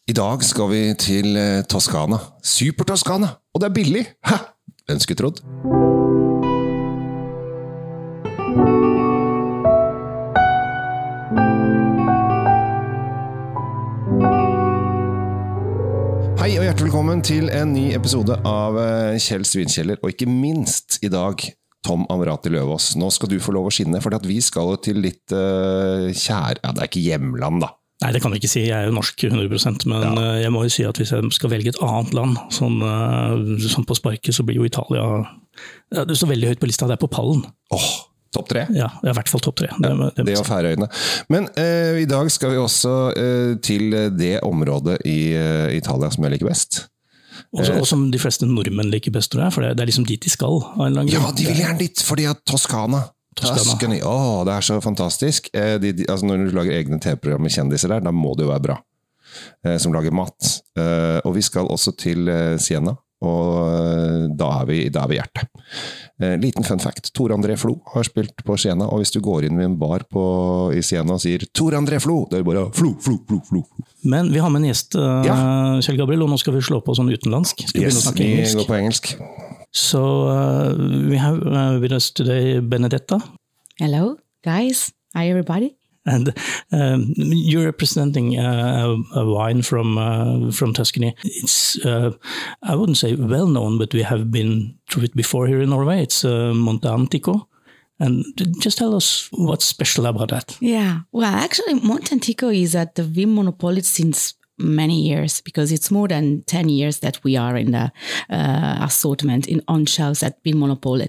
I dag skal vi til Toskana. Super-Toskana! Og det er billig! Hæ? Hvem skulle trodd? Hei og hjertelig velkommen til en ny episode av Kjell Svinkjeller, og ikke minst i dag Tom Amrati Løvaas. Nå skal du få lov å skinne, for vi skal jo til litt kjære... Ja, det er ikke hjemland da. Nei, det kan jeg ikke si. Jeg er jo norsk 100%, men jeg må jo si at hvis jeg skal velge et annet land, sånn på sparket, så blir jo Italia... Det står veldig høyt på lista, det er på pallen. Topp 3? Ja, det er i hvert fall topp 3. Det og Færøyene. Men i dag skal vi også til det området i Italia som jeg liker best. Og som de fleste nordmenn liker best, tror jeg, for det er liksom dit de skal. Ja, de vil gjerne dit, fordi at Toskana, det er så fantastisk. Altså når du lager egne TV-program med kjendiser der, da må det jo være bra. Som lager mat. Og vi skal også til Siena, og da er vi hjertet. Liten fun fact, Tor André Flo har spilt på Siena, og hvis du går inn i en bar i Siena og sier Tor André Flo, det er bare Flo. Men vi har med en gjest, Kjell Gabriel, og nå skal vi slå på sånn utenlandsk. Yes, vi går på engelsk. So we have with us today Benedetta. Hello, guys. Hi, everybody. And you're representing a wine from Tuscany. It's I wouldn't say well known, but we have been through it before here in Norway. It's Monte Antico. And just tell us what's special about that. Yeah, well, actually, Monte Antico is at the Vin Monopoly since many years, because it's more than 10 years that we are in the assortment on shelves at Vin Monopoly.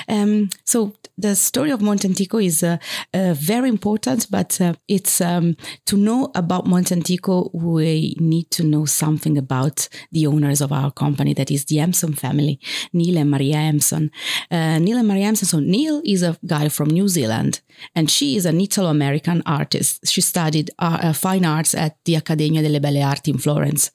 So the story of Monte Antico is very important, but it's to know about Monte Antico, we need to know something about the owners of our company, that is the Emson family, Neil and Maria Emson. Neil and Maria Emson, so Neil is a guy from New Zealand, and she is an Italo-American artist. She studied fine arts at the Accademia delle Belle Arti in Florence.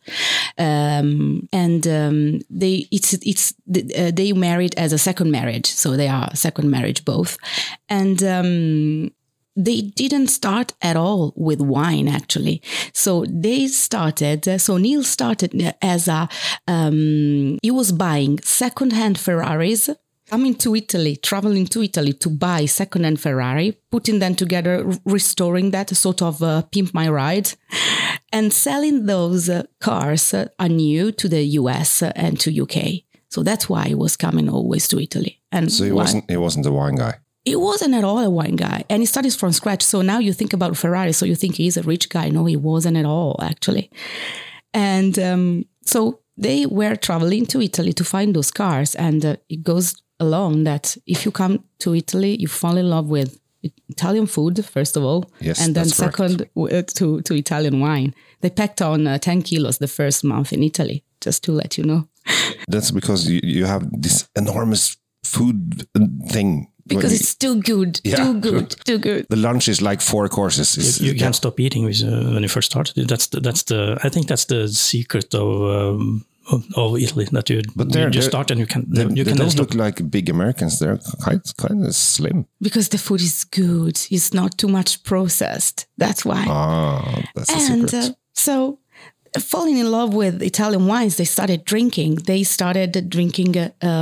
They married as a second marriage, so they are second marriage both. And they didn't start at all with wine, actually. So Neil started as he was buying second-hand Ferraris, traveling to Italy to buy second-hand Ferrari, putting them together, restoring that, sort of pimp my ride, and selling those cars anew to the US and to UK. So that's why he was coming always to Italy. And so he wasn't a wine guy? He wasn't at all a wine guy. And he started from scratch. So now you think about Ferrari, so you think he's a rich guy. No, he wasn't at all, actually. And so they were traveling to Italy to find those cars. And it goes along that if you come to Italy, you fall in love with Italian food, first of all. Yes, and then second to Italian wine. They packed on 10 kilos the first month in Italy, just to let you know. That's because you have this enormous food thing. Because it's too good, too good. The lunch is like 4 courses. You can't stop eating when you first started. I think that's the secret of Italy, that you just start and you can. They don't look like big Americans. They're kind of slim. Because the food is good. It's not too much processed. That's why. That's the secret. So, falling in love with Italian wines, they started drinking. They started drinking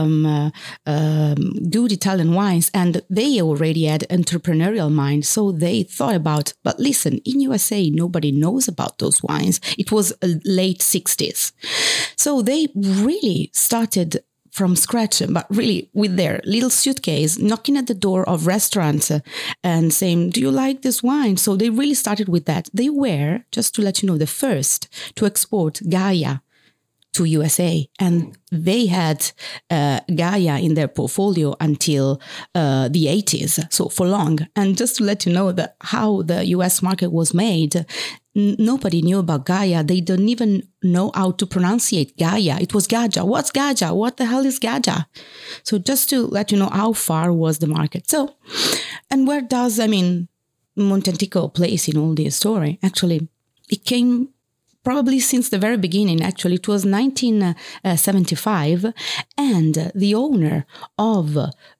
good Italian wines, and they already had entrepreneurial mind. So they thought about, but listen, in USA, nobody knows about those wines. It was late 60s. So they really started from scratch, but really with their little suitcase, knocking at the door of restaurants and saying, do you like this wine? So they really started with that. They were, just to let you know, the first to export Gaia to USA. And they had Gaia in their portfolio until the 80s, so for long. And just to let you know that how the US market was made, nobody knew about Gaia. They don't even know how to pronunciate Gaia. It was Gaja. What's Gaja? What the hell is Gaja? So just to let you know how far was the market. So, and where does, Monte Antico place in all this story? Actually, it came probably since the very beginning. Actually, it was 1975, and the owner of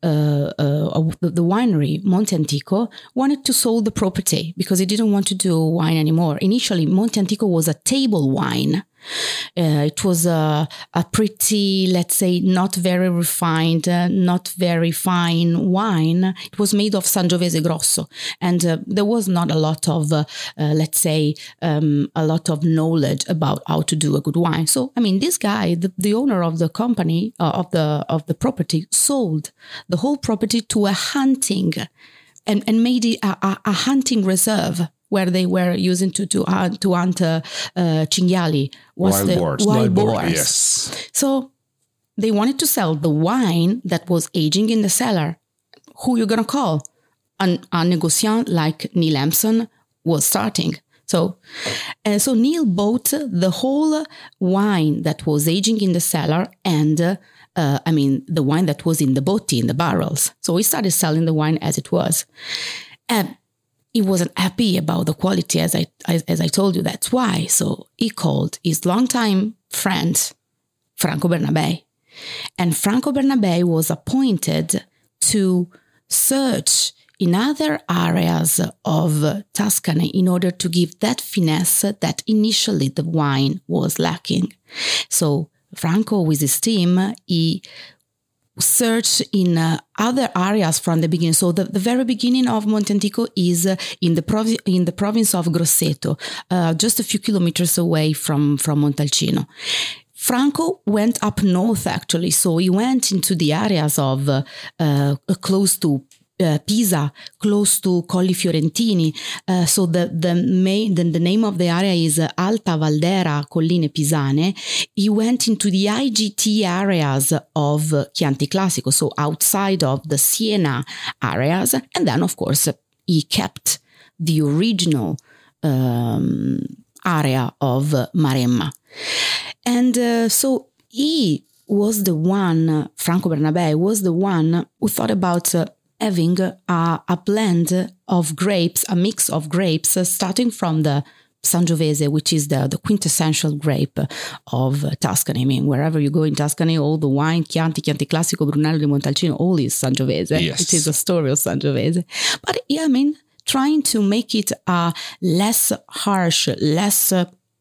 the winery, Monte Antico, wanted to sell the property because he didn't want to do wine anymore. Initially, Monte Antico was a table wine. It was a pretty, let's say, not very refined, not very fine wine. It was made of Sangiovese Grosso, and there was not a lot of, let's say, a lot of knowledge about how to do a good wine. So, I mean, this guy, the owner of the company, of the property, sold the whole property to a hunting, and made it a hunting reserve, where they were using to hunt cinghiali, wild boars. Yes. So they wanted to sell the wine that was aging in the cellar. Who you gonna call? A negociant like Neil Hampson was starting. So Neil bought the whole wine that was aging in the cellar and the wine that was in the botti, in the barrels. So he started selling the wine as it was. He wasn't happy about the quality, as I told you. That's why. So he called his longtime friend, Franco Bernabei. And Franco Bernabei was appointed to search in other areas of Tuscany in order to give that finesse that initially the wine was lacking. So Franco, with his team, he search in other areas from the beginning. So the very beginning of Monte Antico is in the province of Grosseto, just a few kilometers away from Montalcino. Franco went up north, actually. So he went into the areas of close to Pisa, close to Colli Fiorentini. So the name of the area is Alta Valdera Colline Pisane. He went into the IGT areas of Chianti Classico, so outside of the Siena areas. And then, of course, he kept the original area of Maremma. And so he was the one, Franco Bernabei was the one who thought about having a blend of grapes, a mix of grapes, starting from the Sangiovese, which is the quintessential grape of Tuscany. I mean, wherever you go in Tuscany, all the wine, Chianti Classico, Brunello di Montalcino, all is Sangiovese. Yes. It is a story of Sangiovese. But yeah, I mean, trying to make it less harsh, less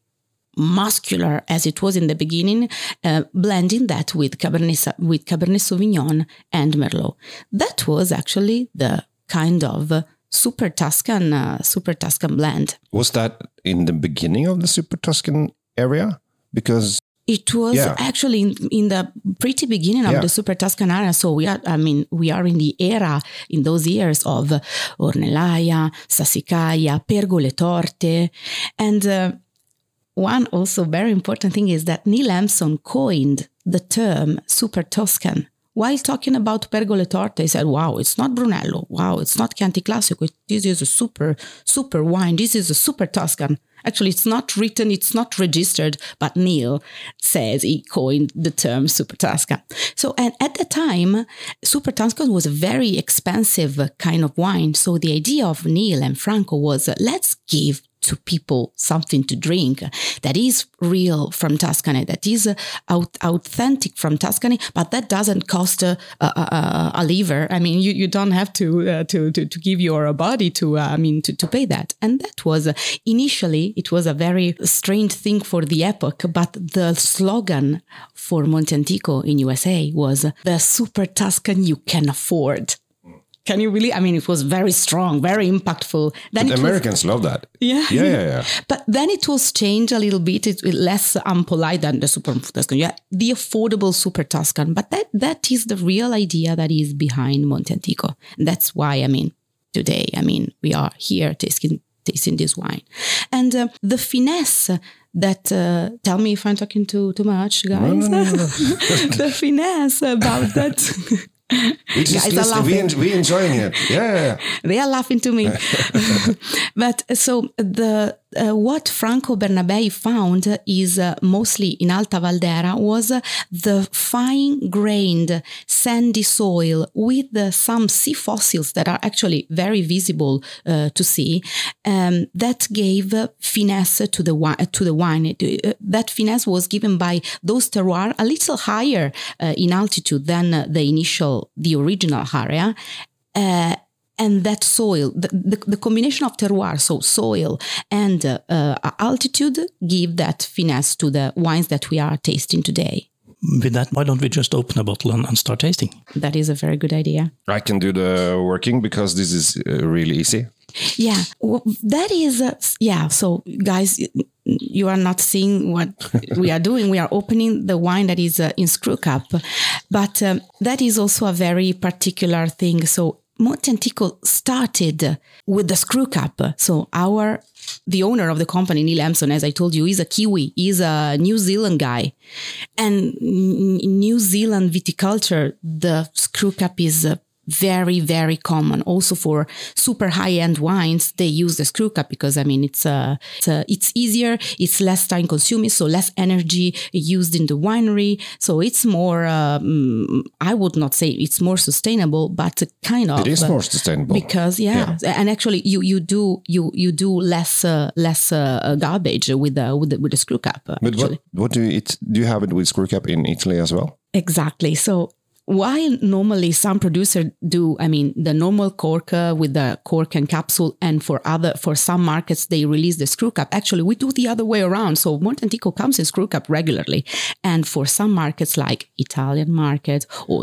muscular as it was in the beginning, blending that with Cabernet Sauvignon and Merlot. That was actually the kind of Super Tuscan blend. Was that in the beginning of the Super Tuscan area? Because it was actually in the pretty beginning of the Super Tuscan area. So we are in the era, in those years of Ornellaia, Sassicaia, Pergole Torte, and one also very important thing is that Neil Hampson coined the term Super Tuscan. While talking about Pergole Torte, he said, wow, it's not Brunello. Wow, it's not Chianti Classico. This is a super wine. This is a Super Tuscan. Actually, it's not written, it's not registered, but Neil says he coined the term Super Tuscan. So, and at the time, Super Tuscan was a very expensive kind of wine. So the idea of Neil and Franco was, let's give to people something to drink that is real from Tuscany, that is authentic from Tuscany, but that doesn't cost a liver. I mean, you don't have to give your body to pay that. And that was initially, it was a very strange thing for the epoch, but the slogan for Monte Antico in USA was the Super Tuscan you can afford. Can you really? I mean, it was very strong, very impactful. Then but Americans love that. Yeah. But then it was changed a little bit. It's less unpolite than the Super Tuscan. Yeah, the affordable Super Tuscan. But that is the real idea that is behind Monte Antico. And that's why, I mean, today, I mean, we are here tasting this wine. And the finesse that, tell me if I'm talking too much, guys. No. The finesse about that... We just listen, we enjoying it. Yeah. They are laughing to me. But so the what Franco Bernabei found is mostly in Alta Valdera was the fine-grained sandy soil with some sea fossils that are actually very visible to see. That gave finesse to the wine. That finesse was given by those terroirs a little higher in altitude than the original area. And that soil, the combination of terroir, so soil and altitude, give that finesse to the wines that we are tasting today. With that, why don't we just open a bottle and start tasting? That is a very good idea. I can do the working because this is really easy. Yeah, well, that is, so guys, you are not seeing what we are doing. We are opening the wine that is in screw cup, but that is also a very particular thing. So Monte Antico started with the screw cup. So the owner of the company, Neil Hampson, as I told you, is a Kiwi. He's a New Zealand guy. And in New Zealand viticulture, the screw cup is very, very common. Also for super high-end wines, they use the screw cup because, I mean, it's easier, it's less time consuming, so less energy used in the winery. So it's more, I would not say it's more sustainable, but kind of. It is more sustainable. Because, and actually you do less garbage with the screw cap. But what do you have it with screw cap in Italy as well? Exactly. So while normally some producers do, I mean, the normal cork with the cork and capsule, and for some markets they release the screw cap. Actually, we do the other way around. So Monte Antico comes in screw cap regularly, and for some markets like Italian market or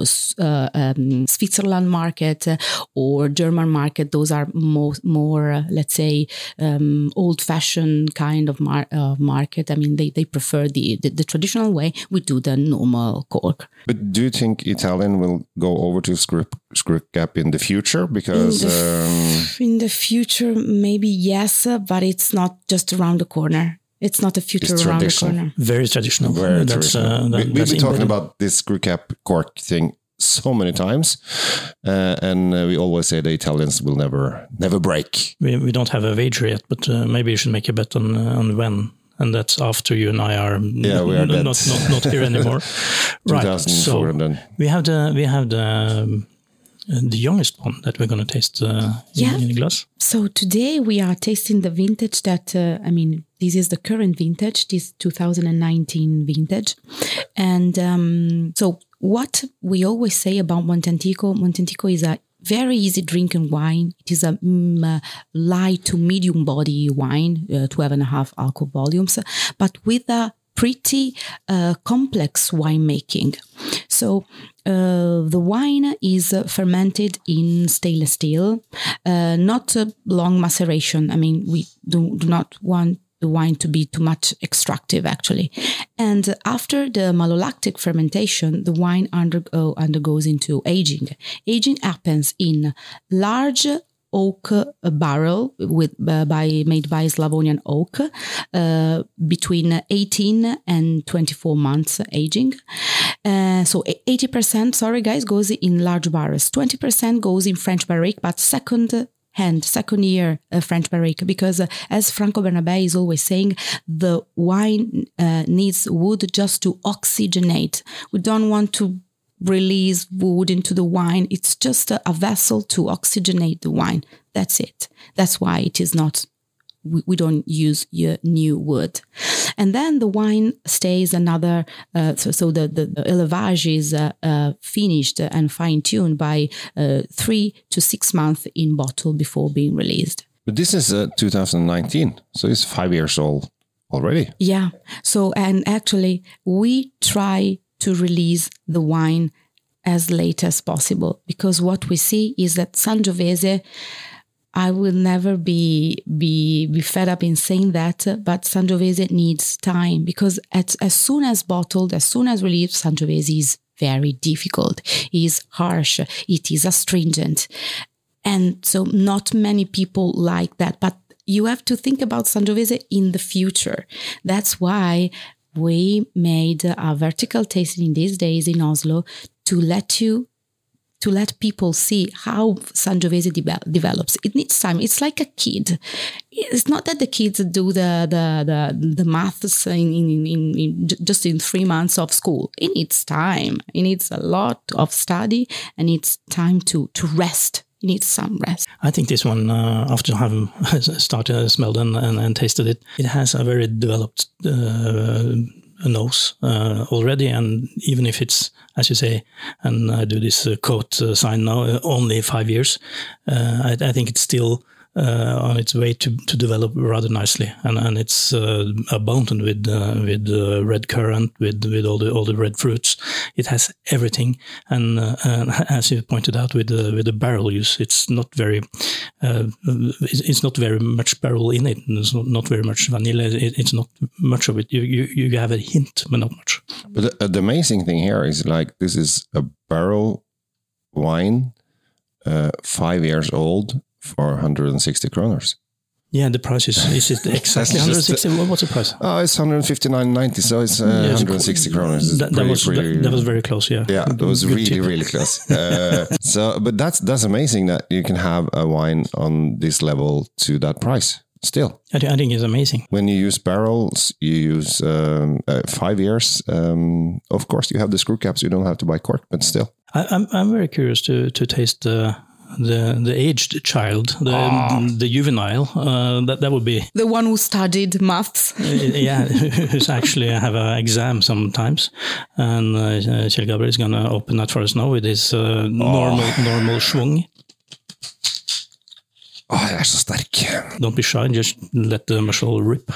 Switzerland market or German market, those are more let's say old-fashioned kind of market. I mean, they prefer the traditional way. We do the normal cork. But do you think Italian will go over to screw cap in the future? Because in the future, maybe yes, but it's not just around the corner. It's not a future around the corner. Very traditional. We've been talking about this screw cap cork thing so many times, and we always say the Italians will never break. We don't have a wager yet, but maybe you should make a bet on when. And that's after you and I are, we are not here anymore. Right. So we have the youngest one that we're going to taste in the glass. So today we are tasting the vintage that, this is the current vintage, this 2019 vintage. And so what we always say about Monte Antico is a very easy drinking wine. It is a light to medium body wine, 12.5 alcohol volumes, but with a pretty complex winemaking. So the wine is fermented in stainless steel, not a long maceration. I mean, we do not want the wine to be too much extractive, actually. And after the malolactic fermentation, the wine undergoes into aging. Aging happens in large oak barrel made by Slavonian oak, between 18 and 24 months aging. So 80%, goes in large barrels. 20% goes in French barrique, but second year French barrique, because as Franco Bernabei is always saying, the wine needs wood just to oxygenate. We don't want to release wood into the wine. It's just a vessel to oxygenate the wine. That's it. That's why it is not, we don't use new wood. And then the wine stays another, so the élevage is finished and fine-tuned by 3 to 6 months in bottle before being released. But this is 2019, so it's 5 years old already. Yeah. So, and actually, we try to release the wine as late as possible, because what we see is that Sangiovese, I will never be fed up in saying that, but Sangiovese needs time, because as soon as bottled, as soon as released, Sangiovese is very difficult. It is harsh. It is astringent. And so not many people like that. But you have to think about Sangiovese in the future. That's why we made a vertical tasting these days in Oslo, to let you to let people see how Sangiovese develops. It needs time. It's like a kid. It's not that the kids do the maths in just in 3 months of school. It needs time. It needs a lot of study, and it's time to rest. It needs some rest. I think this one, after having started, smelled and tasted it, it has a very developed nose already, and even if it's, as you say, and I do this quote sign now, only 5 years, I think it's still on its way to develop rather nicely, and it's abundant with red currant, with all the red fruits. It has everything, and as you pointed out, with the barrel use, it's not very much barrel in it. There's not very much vanilla. It's not much of it. You have a hint, but not much. But the amazing thing here is, like, this is a barrel wine, 5 years old, for 160 kroners. Yeah, the price is it exactly 160? What's the price? Oh, it's 159.90, so it's 160 kroners. That was very close. Yeah, yeah, it was really close. But that's amazing that you can have a wine on this level to that price. Still, I think it's amazing. When you use barrels, you use 5 years. Of course, you have the screw caps. You don't have to buy cork, but still, I'm very curious to taste the aged child, the juvenile. That would be the one who studied maths. Yeah, who's actually have an exam sometimes, and Kjell Gabriel is going to open that for us now with his normal schwung. Det så sterk. Don't be shy, just let the muscle rip.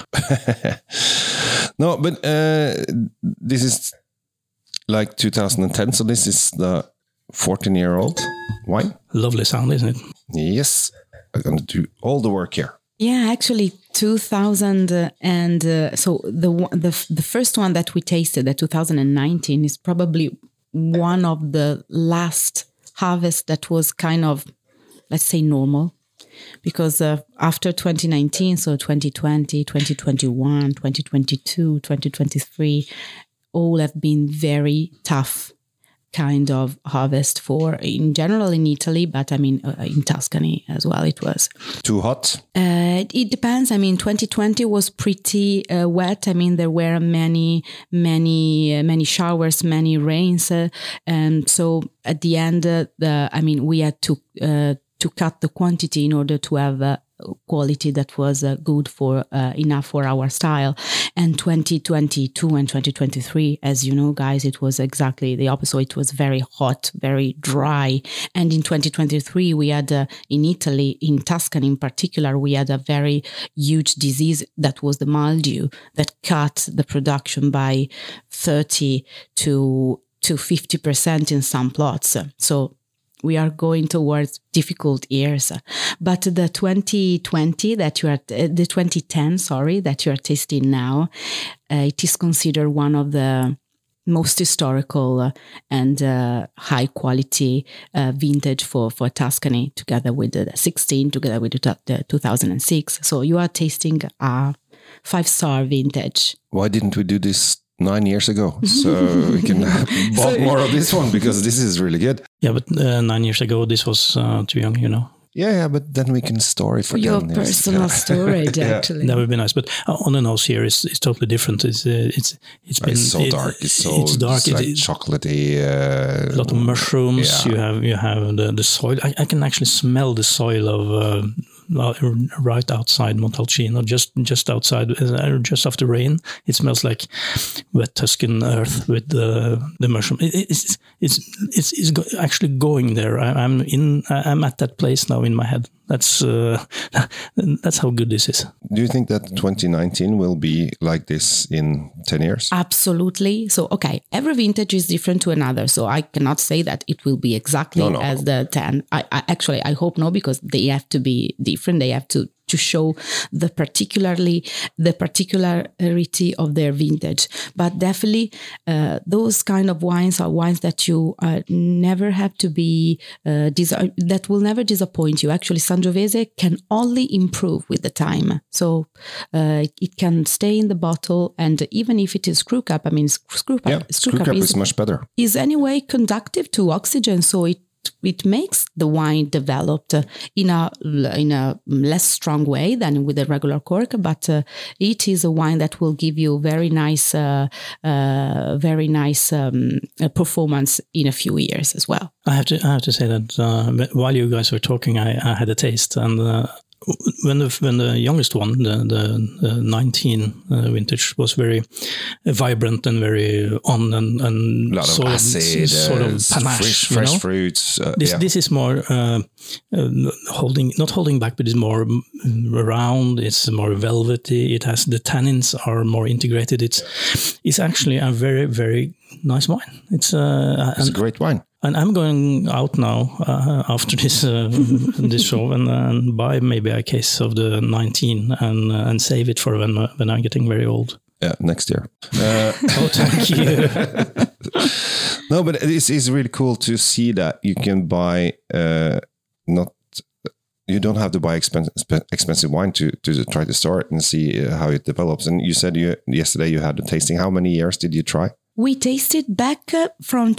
No, but this is like 2010, so this is the 14-year-old wine. Lovely sound, isn't it? Yes. I'm going to do all the work here. Yeah, actually 2000 and so the first one that we tasted, the 2019, is probably one of the last harvest that was kind of, let's say, normal. Because after 2019, so 2020, 2021, 2022, 2023, all have been very tough kind of harvest for, in general, in Italy, but I mean, in Tuscany as well, it was. Too hot? It depends. I mean, 2020 was pretty wet. I mean, there were many showers, many rains. And so at the end, we had to cut the quantity in order to have quality that was good for enough for our style. And 2022 and 2023, as you know, guys, it was exactly the opposite. It was very hot, very dry. And in 2023, we had in Italy, in Tuscany in particular, we had a very huge disease that was the mildew that cut the production by 30 to 50% in some plots. So we are going towards difficult years, but the 2010, that you are tasting now, it is considered one of the most historical and high quality vintage for Tuscany, together with the 16, together with the 2006. So you are tasting a 5-star vintage. Why didn't we do this 9 years ago, so we can bought more of this one, because this is really good. Yeah, but 9 years ago, this was too young, you know. Yeah, but then we can store it for your personal storage. Actually, that would be nice. But on the nose here, it's totally different. It's so dark. It's dark. It's like chocolatey. A lot of mushrooms. Yeah. You have the soil. I can actually smell the soil of. Right outside Montalcino, just outside, just after rain. It smells like wet Tuscan earth with the mushroom. It's actually going there. I'm at that place now in my head. That's how good this is. Do you think that 2019 will be like this in 10 years? Absolutely. So, okay, every vintage is different to another. So I cannot say that it will be exactly as the 10. I hope no, because they have to be different. They have to show the particularity of their vintage. But definitely those kind of wines are wines that you never have to be, that will never disappoint you. Actually, Sangiovese can only improve with the time. So it can stay in the bottle, and even if it is screw cap, I mean, screw cap is much better. Is anyway conductive to oxygen, so it it makes the wine developed in a less strong way than with a regular cork, but it is a wine that will give you very nice performance in a few years as well. I have to say that while you guys were talking, I had a taste, and when the youngest one, the 19 vintage, was very vibrant and very on and a lot of acid, sort of panache, fresh fruits. This is more not holding back, but it's more round. It's more velvety. It has the tannins are more integrated. It's actually a very, very nice wine. It's a great wine. And I'm going out now after this this show and buy maybe a case of the 19 and save it for when I'm getting very old. Yeah, next year. Oh, thank you. No, but it's really cool to see that you can buy you don't have to buy expensive wine to try to start and see how it develops. And you said yesterday you had a tasting. How many years did you try? We tasted back from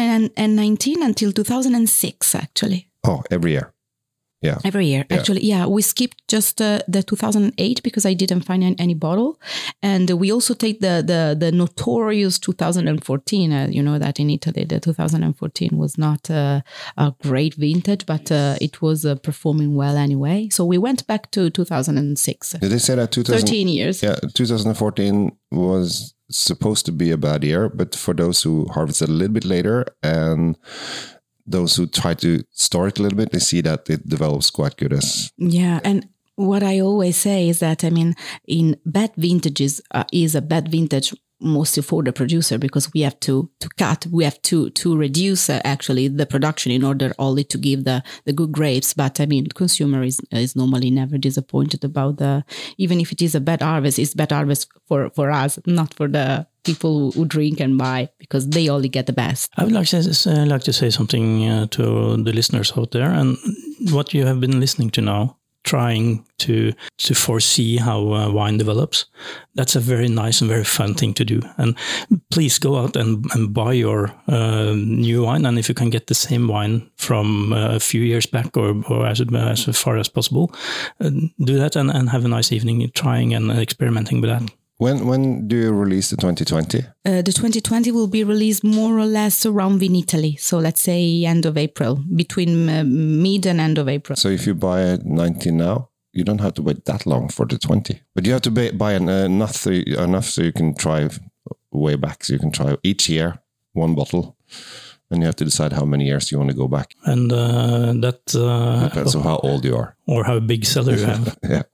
2019 until 2006, actually. Oh, every year. Yeah. Every year, actually. Yeah, we skipped just the 2008 because I didn't find any bottle. And we also take the notorious 2014. You know that in Italy, the 2014 was not a great vintage, but it was performing well anyway. So we went back to 2006. Did they say that 13 years. Yeah, 2014 was supposed to be a bad year, but for those who harvested a little bit later and those who try to store it a little bit, they see that it develops quite good as. Yeah, and what I always say is that, I mean, in bad vintages is a bad vintage mostly for the producer because we have to cut, we have to reduce actually the production in order only to give the good grapes. But I mean, consumer is normally never disappointed about even if it is a bad harvest, it's bad harvest for us, not for the people who drink and buy, because they only get the best. I would like to say something to the listeners out there, and what you have been listening to now, trying to foresee how wine develops. That's a very nice and very fun thing to do. And please go out and buy your new wine. And if you can get the same wine from a few years back or as far as possible, do that and have a nice evening trying and experimenting with that. When do you release the 2020? The 2020 will be released more or less around Vinitaly. So let's say end of April, between mid and end of April. So if you buy 19 now, you don't have to wait that long for the 20. But you have to buy enough so you can try way back. So you can try each year, one bottle. And you have to decide how many years you want to go back. And that... depends on how old you are. Or how big seller you have. Yeah.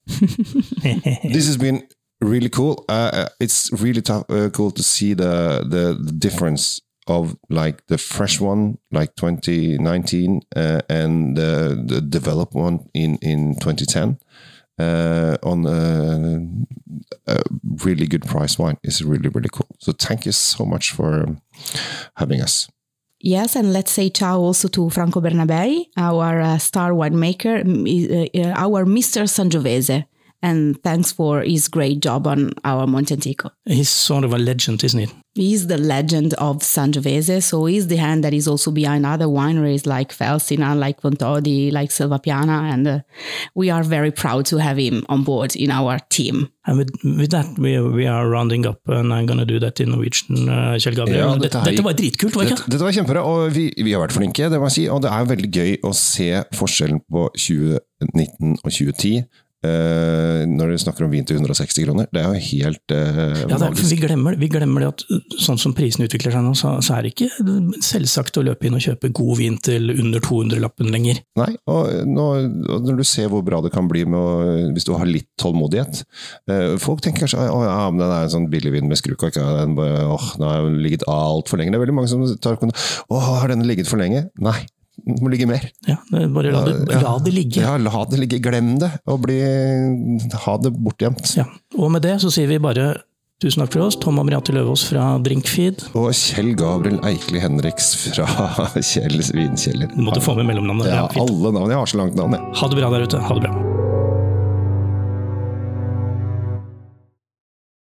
This has been really cool. It's really cool to see the difference of like the fresh one, like 2019, and the developed one in 2010. On a really good price wine is really, really cool. So thank you so much for having us. Yes, and let's say ciao also to Franco Bernabei, our star winemaker, our Mr. Sangiovese. And thanks for his great job on our Monte Antico. He's sort of a legend, isn't he? He's the legend of Sangiovese. So he's the hand that is also behind other wineries like Felsina, like Fontodi, like Silvapiana. And we are very proud to have him on board in our team. And with that, we are rounding up, and I'm going to do that in Norwegian, Kjell Gabriel. Ja, dette var dritkult, var det ikke? Dette var kjempebra, og vi har vært flinke, det må jeg si. Og det er veldig gøy å se forskjellen på 2019 og 2010. Når du snakker om vin til 160 kroner, det er jo helt magisk. Vi glemmer det at sånn som prisen utvikler seg nå, så er det ikke selvsagt å løpe inn og kjøpe god vin til under 200-lappen lenger. Nei, og når du ser hvor bra det kan bli hvis du har litt tålmodighet. Folk tenker kanskje, men den er en sånn billig vin med skrukork, den har ligget alt for lenge. Det er veldig mange som tar har den ligget for lenge? Nei. Det må ligge mer. Ja, bare la det ligge. Ja, la det ligge. Glem det, og ha det bortgjemt. Ja, og med det så sier vi bare tusen takk for oss. Tom Amriati Løvaas fra Drinkfeed. Og Kjell Gabriel Eikeli Henriks fra Kjells Vinkjeller. Du måtte få med mellomnavnet. Ja, alle navn. Jeg har så langt navn. Ha det bra der ute. Ha det bra.